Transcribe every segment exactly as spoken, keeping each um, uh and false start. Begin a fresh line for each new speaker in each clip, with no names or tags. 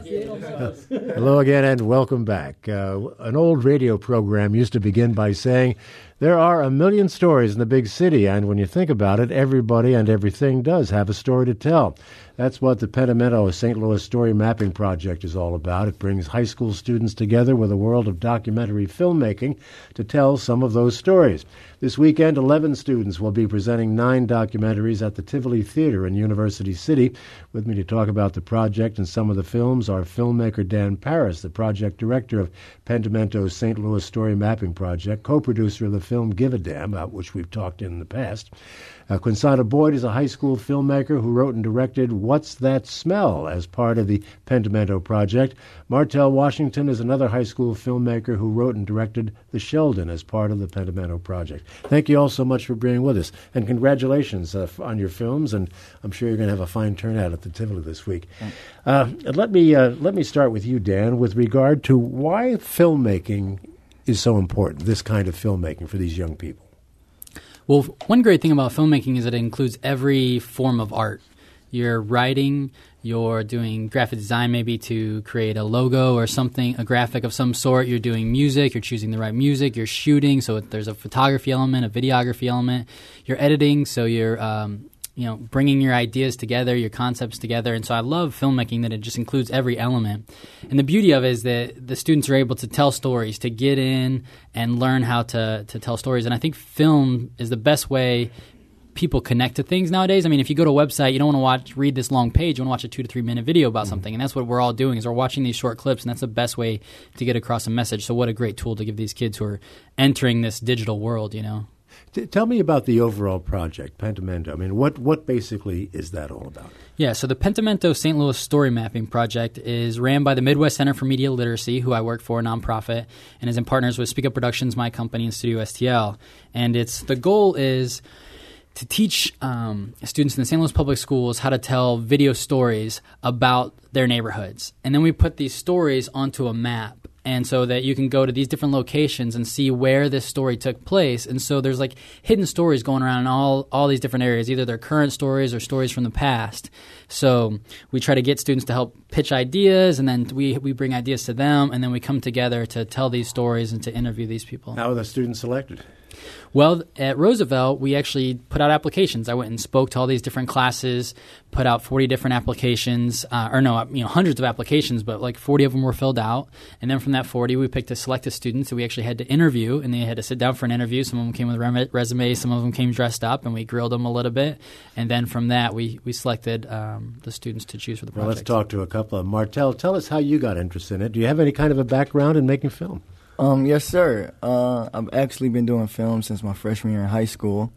Hello again and welcome back. Uh, an old radio program used to begin by saying, there are a million stories in the big city, and when you think about it, everybody and everything does have a story to tell. That's what the Pentimento Saint Louis Story Mapping Project is all about. It brings high school students together with a world of documentary filmmaking to tell some of those stories. This weekend, eleven students will be presenting nine documentaries at the Tivoli Theater in University City. With me to talk about the project and some of the films are filmmaker Dan Paris, the project director of Pentimento's Saint Louis Story Mapping Project, co-producer of the film Give a Damn, about which we've talked in the past. Uh, Quinsana Boyd is a high school filmmaker who wrote and directed What's That Smell as part of the Pentimento project. Martell Washington is another high school filmmaker who wrote and directed The Sheldon as part of the Pentimento project. Thank you all so much for being with us, and congratulations uh, on your films, and I'm sure you're going to have a fine turnout at the Tivoli this week. Uh, let me uh, let me start with you, Dan, with regard to why filmmaking is so important, this kind of filmmaking for these young people.
Well, one great thing about filmmaking is that it includes every form of art. You're writing, you're doing graphic design maybe to create a logo or something, a graphic of some sort. You're doing music, you're choosing the right music, you're shooting, so there's a photography element, a videography element. You're editing, so you're um, you know, bringing your ideas together, your concepts together. And so I love filmmaking that it just includes every element. And the beauty of it is that the students are able to tell stories, to get in and learn how to, to tell stories. And I think film is the best way people connect to things nowadays. I mean, if you go to a website, you don't want to watch, read this long page. You want to watch a two to three minute video about mm-hmm. something. And that's what we're all doing, is we're watching these short clips, and that's the best way to get across a message. So what a great tool to give these kids who are entering this digital world, you know.
T- tell me about the overall project, Pentimento. I mean, what, what basically is that all about?
Yeah, so the Pentimento Saint Louis Story Mapping Project is ran by the Midwest Center for Media Literacy, who I work for, a nonprofit, and is in partners with Speak Up Productions, my company, and Studio S T L. And it's the goal is to teach um, students in the Saint Louis Public Schools how to tell video stories about their neighborhoods. And then we put these stories onto a map. And so that you can go to these different locations and see where this story took place. And so there's like hidden stories going around in all, all these different areas. Either they're current stories or stories from the past. So we try to get students to help pitch ideas, and then we, we bring ideas to them, and then we come together to tell these stories and to interview these people.
How are the students selected?
Well, at Roosevelt, we actually put out applications. I went and spoke to all these different classes, put out forty different applications, uh, or no, you know, hundreds of applications, but like forty of them were filled out. And then from that forty, we picked a selected students that we actually had to interview, and they had to sit down for an interview. Some of them came with rem- resumes, some of them came dressed up, and we grilled them a little bit. And then from that, we, we selected um, the students to choose for the project.
Well, let's talk to a couple of them. Martell, tell us how you got interested in it. Do you have any kind of a background in making film?
Um, yes, sir. Uh, I've actually been doing film since my freshman year in high school,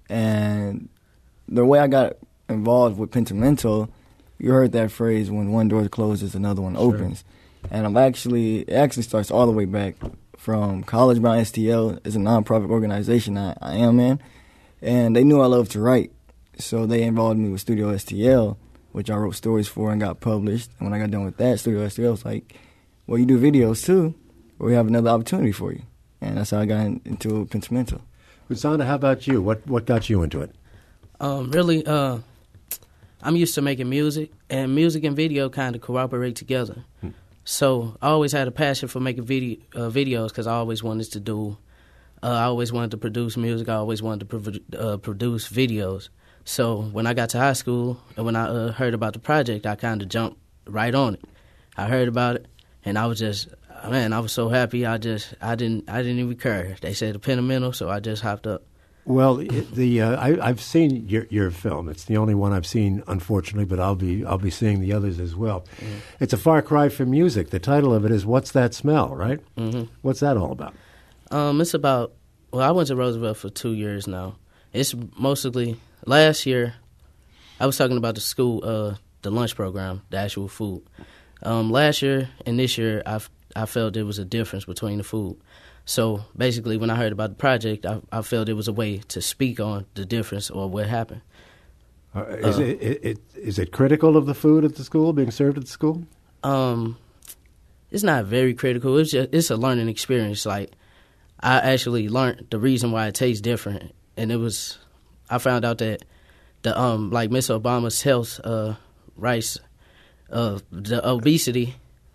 and the way I got involved with Pentimento, you heard that phrase, when one door closes, another one
sure.
opens. And I'm actually, it actually starts all the way back from College Bound S T L. Is a nonprofit organization I, I am in, and they knew I loved to write, so they involved me with Studio S T L, which I wrote stories for and got published. And when I got done with that, Studio S T L was like, well, you do videos too. We have another opportunity for you. And that's how I got in, into Pentimento.
Quinsana, how about you? What what got you into it?
Um, really, uh, I'm used to making music, and music and video kind of cooperate together. Hmm. So I always had a passion for making video, uh, videos because I always wanted to do, uh, I always wanted to produce music. I always wanted to pro- uh, produce videos. So when I got to high school and when I uh, heard about the project, I kind of jumped right on it. I heard about it, and I was just... Man, I was so happy. I just, I didn't, I didn't even care. They said the Pentimento, so I just hopped up.
Well, it, the uh, I, I've seen your your film. It's the only one I've seen, unfortunately, but I'll be I'll be seeing the others as well. Mm-hmm. It's a far cry from music. The title of it is "What's That Smell?" Right?
Mm-hmm.
What's that all about?
Um, it's about. Well, I went to Roosevelt for two years now. It's mostly last year. I was talking about the school, uh, the lunch program, the actual food. Um, last year and this year, I've. I felt there was a difference between the food. So basically, when I heard about the project, I, I felt it was a way to speak on the difference or what happened.
Uh, is, uh, it, it, it, is it critical of the food at the school, being served at the school?
Um, it's not very critical. It's just, it's a learning experience. Like, I actually learned the reason why it tastes different. And it was, I found out that, the um like Miss Obama's health uh, rights, uh, the obesity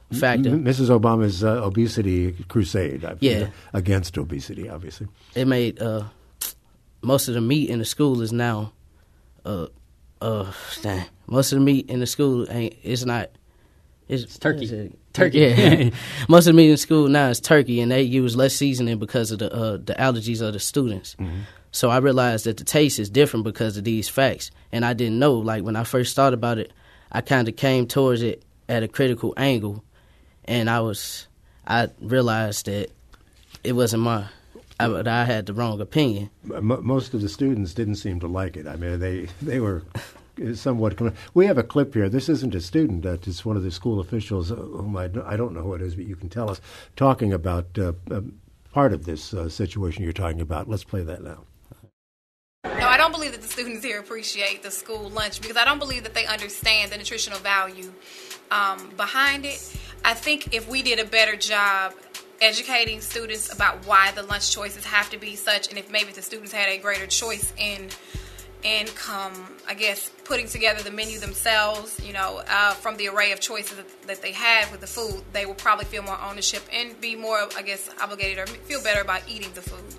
factor.
M- Missus Obama's uh, obesity crusade. I
Yeah.
feel, against obesity, obviously.
It made uh, most of the meat in the school is now, uh, uh, dang, most of the meat in the school ain't. It's not. It's,
It's turkey.
what is it?
Turkey.
Yeah. Most of the meat in school now is turkey, and they use less seasoning because of the uh, the allergies of the students.
Mm-hmm.
So I realized that the taste is different because of these facts, and I didn't know. Like when I first thought about it, I kind of came towards it at a critical angle, and I was I realized that it wasn't my. I, I had the wrong opinion.
M- most of the students didn't seem to like it. I mean, they they were somewhat. We have a clip here. This isn't a student. Uh, it's one of the school officials, uh, whom I, I don't know who it is, but you can tell us, talking about uh, uh, part of this uh, situation you're talking about. Let's play that now.
No, I don't believe that the students here appreciate the school lunch because I don't believe that they understand the nutritional value um, behind it. I think if we did a better job educating students about why the lunch choices have to be such, and if maybe the students had a greater choice in income, I guess, putting together the menu themselves, you know, uh, from the array of choices that, that they have with the food, they will probably feel more ownership and be more, I guess, obligated or feel better about eating the food.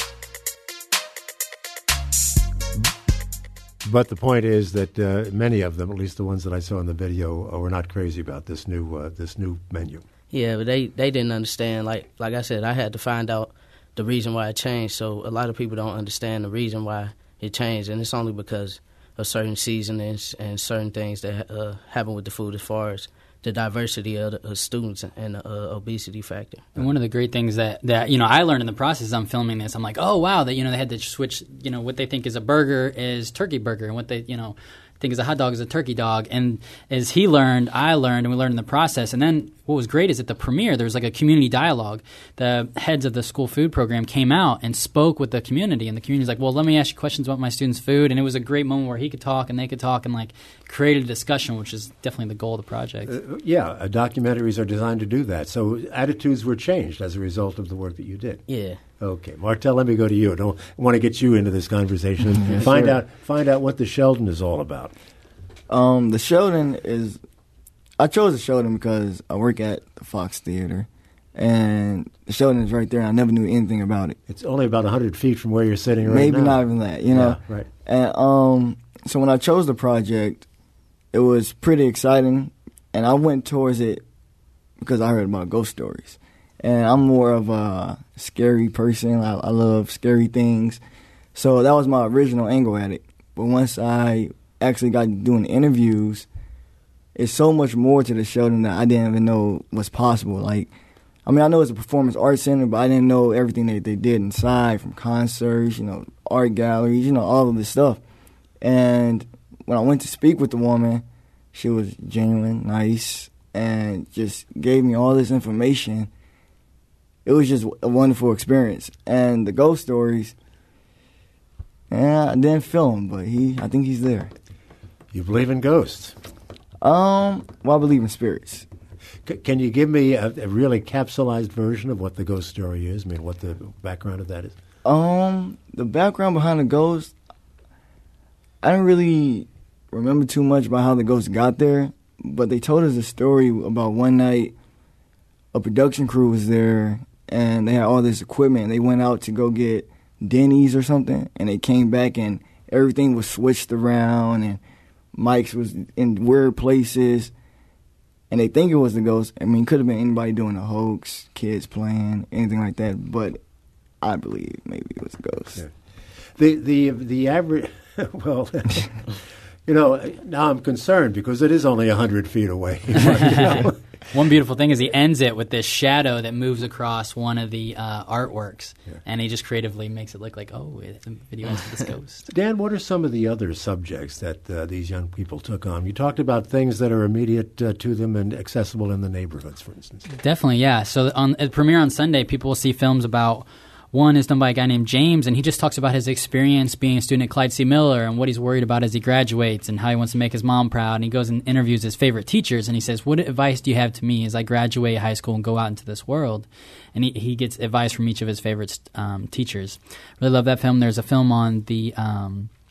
But the point is that uh, many of them, at least the ones that I saw in the video, uh, were not crazy about this new uh, this new menu.
Yeah, but they, they didn't understand. Like like I said, I had to find out the reason why it changed. So a lot of people don't understand the reason why it changed, and it's only because of certain seasonings and certain things that uh, happen with the food as far as the diversity of the uh, students and the uh, obesity factor.
And one of the great things that, that, you know, I learned in the process as I'm filming this, I'm like, oh, wow, that, you know, they had to switch, you know, what they think is a burger is turkey burger, and what they, you know, think is a hot dog is a turkey dog. And as he learned, I learned, and we learned in the process. And then what was great is at the premiere, there was like a community dialogue. The heads of the school food program came out and spoke with the community, and the community's like, well, let me ask you questions about my students' food. And it was a great moment where he could talk and they could talk and like created a discussion, which is definitely the goal of the project.
Uh, yeah, uh, documentaries are designed to do that. So attitudes were changed as a result of the work that you did.
Yeah.
Okay, Martel, let me go to you. I don't want to get you into this conversation.
Yes,
find
sir.
out find out what the Sheldon is all about.
Um, the Sheldon is, I chose the Sheldon because I work at the Fox Theater, and the Sheldon is right there, and I never knew anything about it.
It's only about one hundred feet from where you're sitting right
Maybe
now.
not even that, you know?
Yeah, right.
And um, so when I chose the project, it was pretty exciting, and I went towards it because I heard about ghost stories. And I'm more of a scary person. I, I love scary things. So that was my original angle at it. But once I actually got doing interviews, it's so much more to the Sheldon that I didn't even know was possible. Like, I mean, I know it's a performance arts center, but I didn't know everything that they did inside, from concerts, you know, art galleries, you know, all of this stuff. And when I went to speak with the woman, she was genuine, nice, and just gave me all this information. It was just a wonderful experience. And the ghost stories, yeah, I didn't feel him, but he, I think he's there.
You believe in ghosts.
Um, well, I believe in spirits.
C- can you give me a, a really capsulized version of what the ghost story is? I mean, what the background of that is?
Um, the background behind the ghost, I don't really remember too much about how the ghost got there, but they told us a story about one night a production crew was there, and they had all this equipment, and they went out to go get Denny's or something, and they came back, and everything was switched around, and mics was in weird places, and they think it was the ghost. I mean, it could have been anybody doing a hoax, kids playing, anything like that, but I believe maybe it was a ghost.
Yeah. The the the average, well, you know, now I'm concerned because it is only one hundred feet away. You know?
One beautiful thing is he ends it with this shadow that moves across one of the uh, artworks,
Yeah.
and he just creatively makes it look like, oh, it's a video ends with this ghost.
Dan, what are some of the other subjects that uh, these young people took on? You talked about things that are immediate uh, to them and accessible in the neighborhoods, for instance.
Definitely, yeah. So on at premiere on Sunday, people will see films about. One is done by a guy named James, and he just talks about his experience being a student at Clyde C. Miller and what he's worried about as he graduates and how he wants to make his mom proud. And he goes and interviews his favorite teachers, and he says, what advice do you have to me as I graduate high school and go out into this world? And he, he gets advice from each of his favorite um, teachers. Really love that film. There's a film on the um,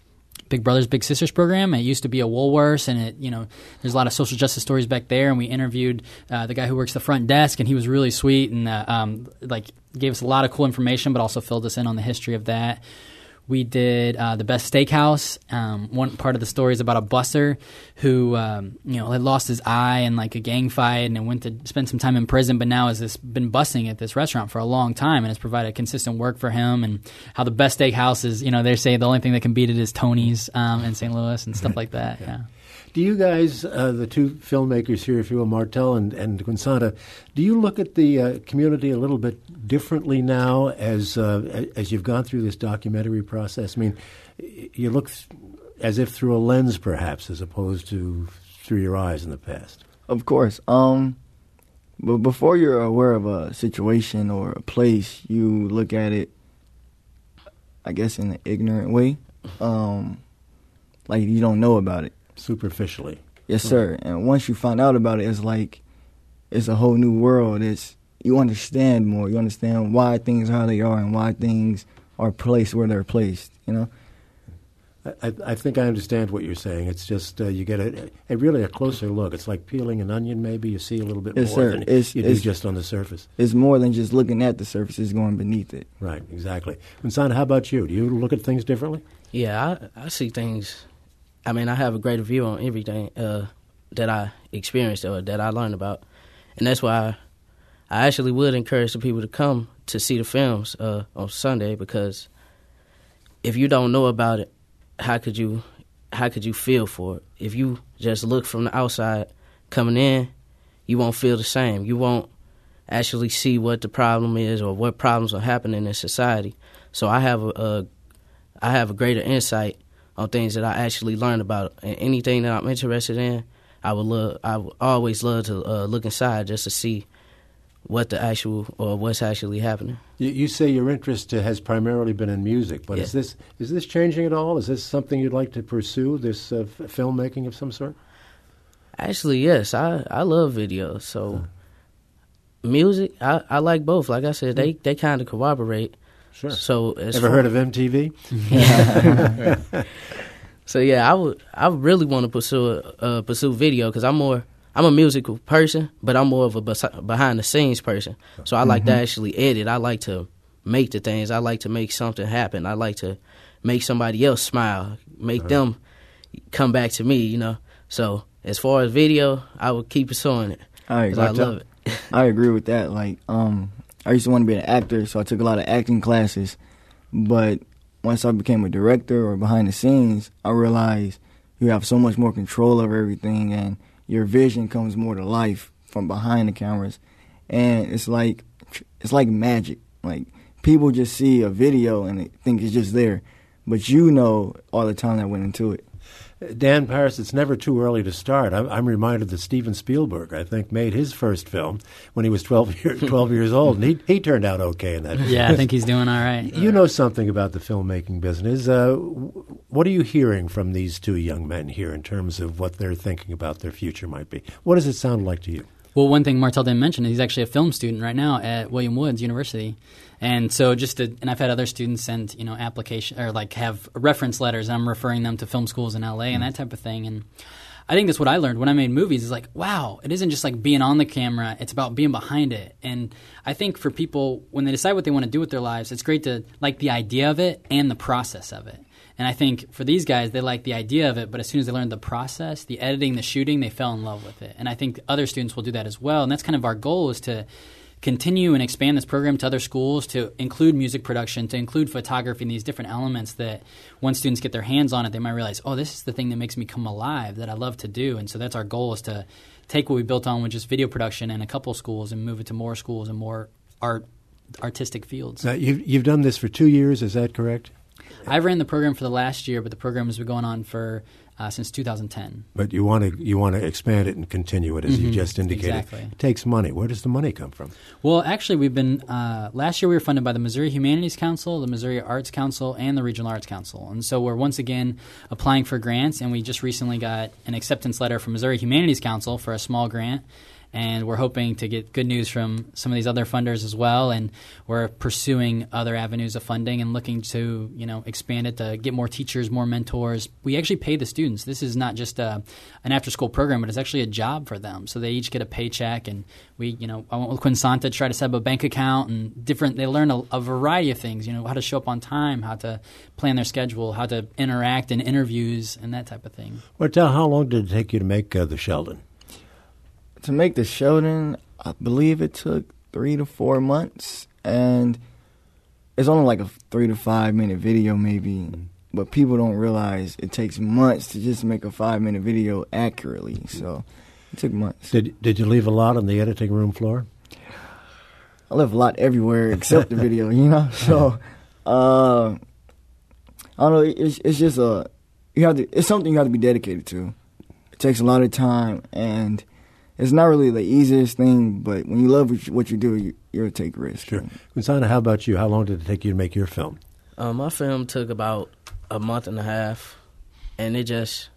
Big Brothers Big Sisters program. It used to be a Woolworths, and it you know there's a lot of social justice stories back there. And we interviewed uh, the guy who works the front desk, and he was really sweet and uh, um, like gave us a lot of cool information, but also filled us in on the history of that. We did uh, the Best Steakhouse. Um, one part of the story is about a busser who, um, you know, had lost his eye in like a gang fight and went to spend some time in prison, but now has this, been bussing at this restaurant for a long time and has provided consistent work for him. And how the Best Steakhouse is, you know, they say the only thing that can beat it is Tony's um, in Saint Louis and stuff like that. Yeah.
Do you guys, uh, the two filmmakers here, if you will, Martel and, and Quinsanta, do you look at the uh, community a little bit differently now as uh, as you've gone through this documentary process? I mean, you look th- as if through a lens, perhaps, as opposed to through your eyes in the past.
Of course. Um, but before you're aware of a situation or a place, you look at it, I guess, in an ignorant way. Um, like you don't know about it.
Superficially.
Yes, sir. And once you find out about it, it's like it's a whole new world. It's you understand more. You understand why things are how they are and why things are placed where they're placed, you know?
I, I think I understand what you're saying. It's just uh, you get a, a really a closer look. It's like peeling an onion, maybe. You see a little bit
yes,
more
sir.
than
it's,
you do just on the surface.
It's more than just looking at the surface. It's going beneath it.
Right, exactly. Quinsanta, how about you? Do you look at things differently?
Yeah, I, I see things... I mean, I have a greater view on everything uh, that I experienced or that I learned about. And that's why I, I actually would encourage the people to come to see the films uh, on Sunday, because if you don't know about it, how could you how could you feel for it? If you just look from the outside coming in, you won't feel the same. You won't actually see what the problem is or what problems are happening in society. So I have a, a I have a greater insight on things that I actually learned about. And anything that I'm interested in, I would love. I would always love to uh, look inside just to see what the actual or what's actually happening.
You, you say your interest uh, has primarily been in music, but
yeah.
is this is this changing at all? Is this something you'd like to pursue? This uh, f- filmmaking of some sort?
Actually, yes. I, I love videos. So huh. music, I, I like both. Like I said, they they kind of corroborate.
Sure.
So
ever heard of M T V?
So yeah, I would I really want to pursue uh, pursue video because I'm more I'm a musical person, but I'm more of a behind the scenes person. So I like mm-hmm. to actually edit. I like to make the things. I like to make something happen. I like to make somebody else smile, make uh-huh. them come back to me. You know. So as far as video, I would keep pursuing it.
All right,
I love it.
I agree with that. Like um. I used to want to be an actor, so I took a lot of acting classes. But once I became a director or behind the scenes, I realized you have so much more control over everything, and your vision comes more to life from behind the cameras. And it's like it's like magic. Like people just see a video and they think it's just there, but you know all the time that went into it.
Dan Paris, it's never too early to start. I'm, I'm reminded that Steven Spielberg, I think, made his first film when he was twelve, year, twelve years old, and he he turned out okay in that.
Yeah, I think he's doing all right.
You know something about the filmmaking business. Uh, what are you hearing from these two young men here in terms of what they're thinking about their future might be? What does it sound like to you?
Well, one thing Martel didn't mention is he's actually a film student right now at William Woods University. And so just to, and I've had other students send, you know, application or like have reference letters, and I'm referring them to film schools in L A and that type of thing. And I think that's what I learned when I made movies is like, wow, it isn't just like being on the camera. It's about being behind it. And I think for people, when they decide what they want to do with their lives, it's great to like the idea of it and the process of it. And I think for these guys, they like the idea of it, but as soon as they learned the process, the editing, the shooting, they fell in love with it. And I think other students will do that as well. And that's kind of our goal is to continue and expand this program to other schools, to include music production, to include photography and these different elements that once students get their hands on it, they might realize, oh, this is the thing that makes me come alive, that I love to do. And so that's our goal is to take what we built on with just video production in a couple schools and move it to more schools and more art artistic fields.
Now, you've, you've done this for two years, is that correct?
I ran the program for the last year, but the program has been going on for uh, since two thousand ten.
But you want to you want to expand it and continue it, as mm-hmm. you just indicated.
Exactly.
It takes money. Where does the money come from?
Well, actually, we've been uh, last year we were funded by the Missouri Humanities Council, the Missouri Arts Council, and the Regional Arts Council. And so we're once again applying for grants, and we just recently got an acceptance letter from Missouri Humanities Council for a small grant. And we're hoping to get good news from some of these other funders as well. And we're pursuing other avenues of funding and looking to, you know, expand it to get more teachers, more mentors. We actually pay the students. This is not just a, an after-school program, but it's actually a job for them. So they each get a paycheck. And we, you know, I went with Quinsanta to try to set up a bank account and different. They learn a, a variety of things, you know, how to show up on time, how to plan their schedule, how to interact in interviews and that type of thing.
Well, tell, how long did it take you to make uh, the Sheldon?
To make the Sheldon, I believe it took three to four months, and it's only like a three to five minute video maybe, mm-hmm. but people don't realize it takes months to just make a five minute video accurately, so it took months.
Did Did you leave a lot on the editing room floor?
I left a lot everywhere except the video, you know, so uh, I don't know, it's, it's just a, you have to, it's something you have to be dedicated to. It takes a lot of time, and it's not really the easiest thing, but when you love what you do, you, you'll take risks.
Sure. Quinsanta, how about you? How long did it take you to make your film?
Um, my film took about a month and a half, and it just,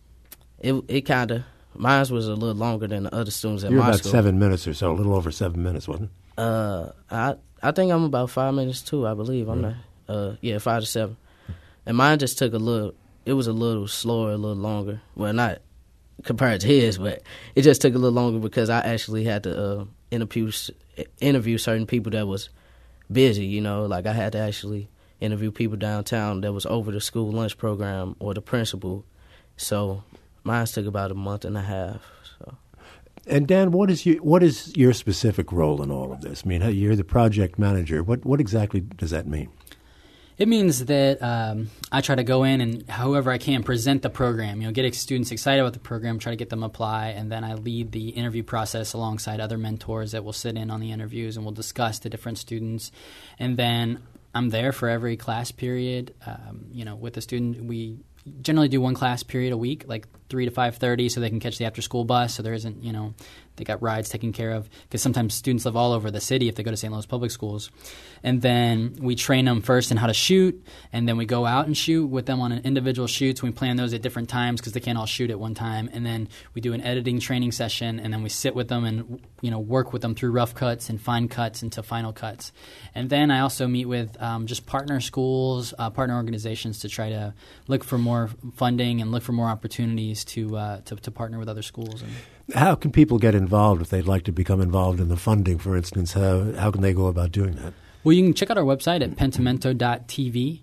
it it kind of, mine was a little longer than the other students at
You're
my
about
school.
seven minutes or so, a little over seven minutes, wasn't it?
Uh, I I think I'm about five minutes too, I believe. I'm
Right.
not, uh, yeah, five to seven. And mine just took a little, it was a little slower, a little longer. Well, not compared to his, but it just took a little longer because I actually had to uh, interview interview certain people that was busy. You know, like I had to actually interview people downtown that was over the school lunch program or the principal. So mine took about a month and a half. So.
And Dan, what is your what is your specific role in all of this? I mean, you're the project manager. What what exactly does that mean?
It means that um, I try to go in and however I can present the program, you know, get students excited about the program, try to get them apply, and then I lead the interview process alongside other mentors that will sit in on the interviews and we'll discuss the different students. And then I'm there for every class period. Um, you know, with the student, we generally do one class period a week, like three to five thirty, so they can catch the after-school bus. So there isn't, you know, they got rides taken care of because sometimes students live all over the city if they go to Saint Louis Public Schools. And then we train them first in how to shoot, and then we go out and shoot with them on an individual shoots. We plan those at different times because they can't all shoot at one time. And then we do an editing training session, and then we sit with them and, you know, work with them through rough cuts and fine cuts into final cuts. And then I also meet with um, just partner schools, uh, partner organizations to try to look for more funding and look for more opportunities to uh, to, to partner with other schools. And
how can people get involved if they'd like to become involved in the funding, for instance? How, how can they go about doing that?
Well, you can check out our website at pentimento dot t v,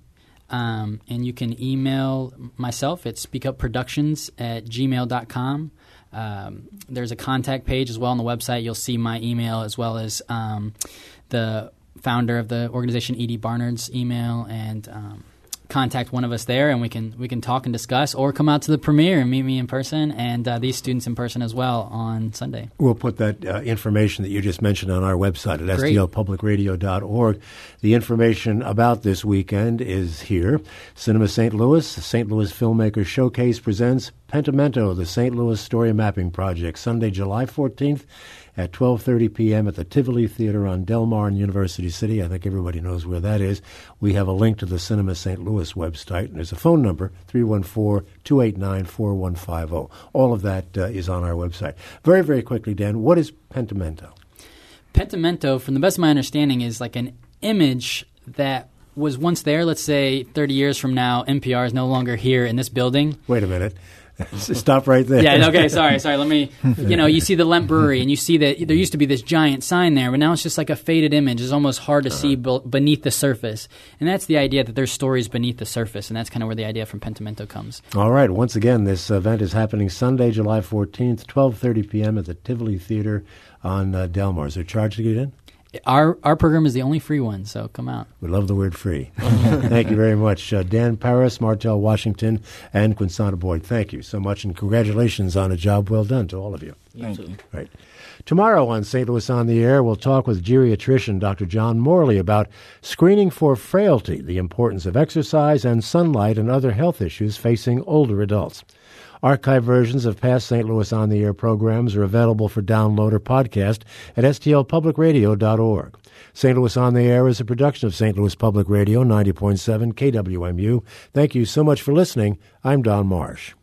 um, and you can email myself at speakupproductions at gmail dot com. Um, there's a contact page as well on the website. You'll see my email as well as um, the founder of the organization, Edie Barnard's email, and um, contact one of us there, and we can we can talk and discuss, or come out to the premiere and meet me in person, and uh, these students in person as well on Sunday.
We'll put that uh, information that you just mentioned on our website at
Great.
s t l public radio dot org. The information about this weekend is here. Cinema Saint Louis, the Saint Louis Filmmaker Showcase presents Pentimento, the Saint Louis Story Mapping Project, Sunday, July fourteenth at twelve thirty p.m. at the Tivoli Theater on Del Mar in University City. I think everybody knows where that is. We have a link to the Cinema Saint Louis website, and there's a phone number, three one four, two eight nine, four one five zero. All of that uh, is on our website. Very, very quickly, Dan, what is Pentimento?
Pentimento, from the best of my understanding, is like an image that was once there. Let's say thirty years from now, N P R is no longer here in this building.
Wait a minute. Stop right there.
Yeah, okay, sorry, sorry. Let me, you know, you see the Lemp Brewery, and you see that there used to be this giant sign there, but now it's just like a faded image. It's almost hard to uh-huh. see be- beneath the surface. And that's the idea, that there's stories beneath the surface, and that's kind of where the idea from Pentimento comes.
All right. Once again, this event is happening Sunday, July fourteenth, twelve thirty p.m. at the Tivoli Theater on uh, Del Mar. Is there a charge to get in?
Our our program is the only free one, so come out.
We love the word free. Thank you very much. Uh, Dan Paris, Martell Washington, and Quinsanta Boyd, thank you so much, and congratulations on a job well done to all of you.
Thank you.
Right. Tomorrow on Saint Louis on the Air, we'll talk with geriatrician Doctor John Morley about screening for frailty, the importance of exercise and sunlight, and other health issues facing older adults. Archive versions of past Saint Louis on the Air programs are available for download or podcast at s t l public radio dot org. Saint Louis on the Air is a production of Saint Louis Public Radio, ninety point seven K W M U. Thank you so much for listening. I'm Don Marsh.